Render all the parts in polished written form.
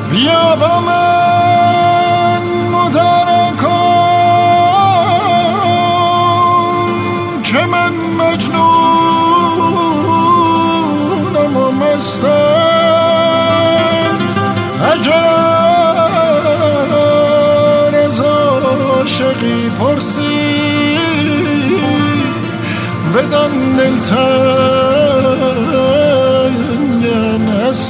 بیا با من مدارا کن که من مجنونم و مستم. اگر از عاشقی پرسی بدان دلتنگم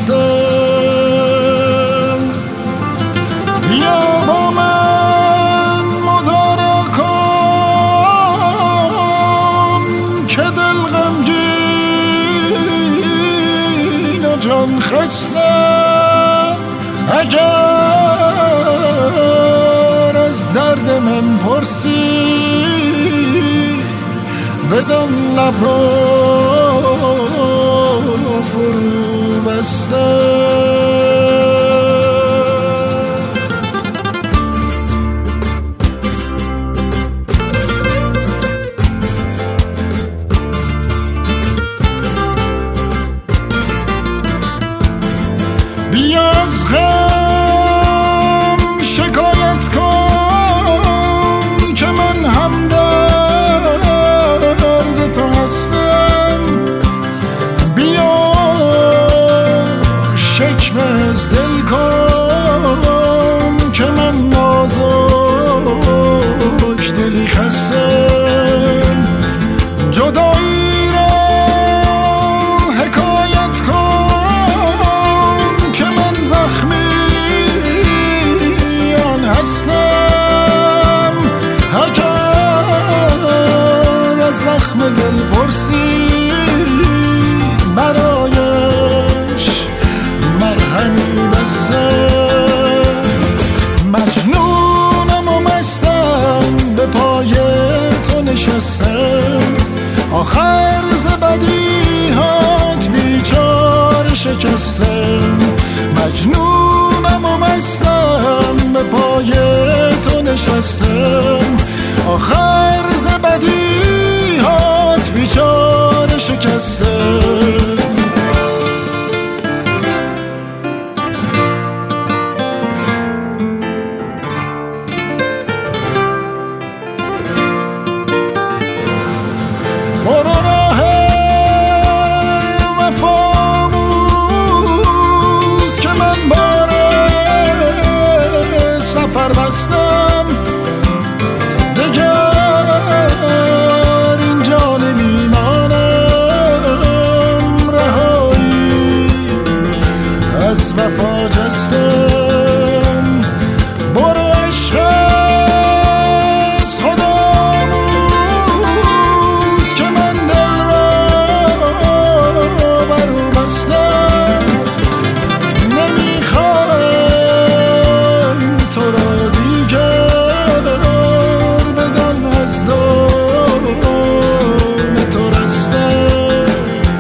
هستم. بیا با من مدارا کن که دل غمگین و جان خستم. اگر از درد من پرسی بدان لب را فرو بستم. بیا از غم شکایت کن که من همدرد تو هستم. بیا شکوه از دل کن که من نازک دلی خستم. جدایی را حکایت کن که من زخمیان هستم. اگر از زخم دل پرسی برایش مرهمی بستم. مجنونم و مستم به پای تو نشستم. آخر ز بدیهات بیچاره شکستم. مجنونم و مستم به پای تو نشستم. آخر ز بدیهات بیچاره شکستم. دگر اینجا نمیمانم. رهایی از وفا جستم. برو عشق از خودآموز که من دل را بر او بستم. نمیخواهم تو را دیگر بدان از دام تو رستم.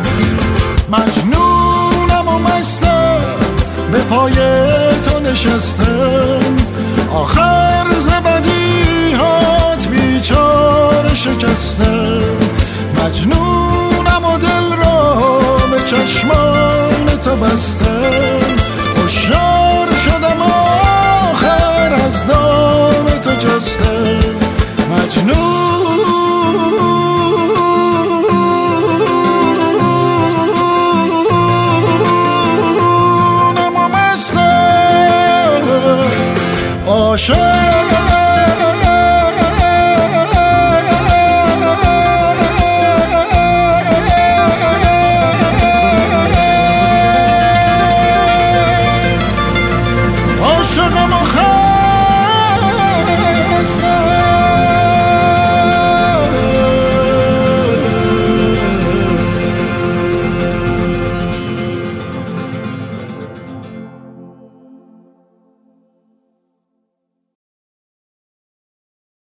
مجنونم و مستم به پای تو نشستم. آخر ز بدیهات بیچاره شکستم. مجنونم و دل را به چشمان تو بستم. هوشیار شدم آخر از دام تو جستم. مجنونم و مستم عاشق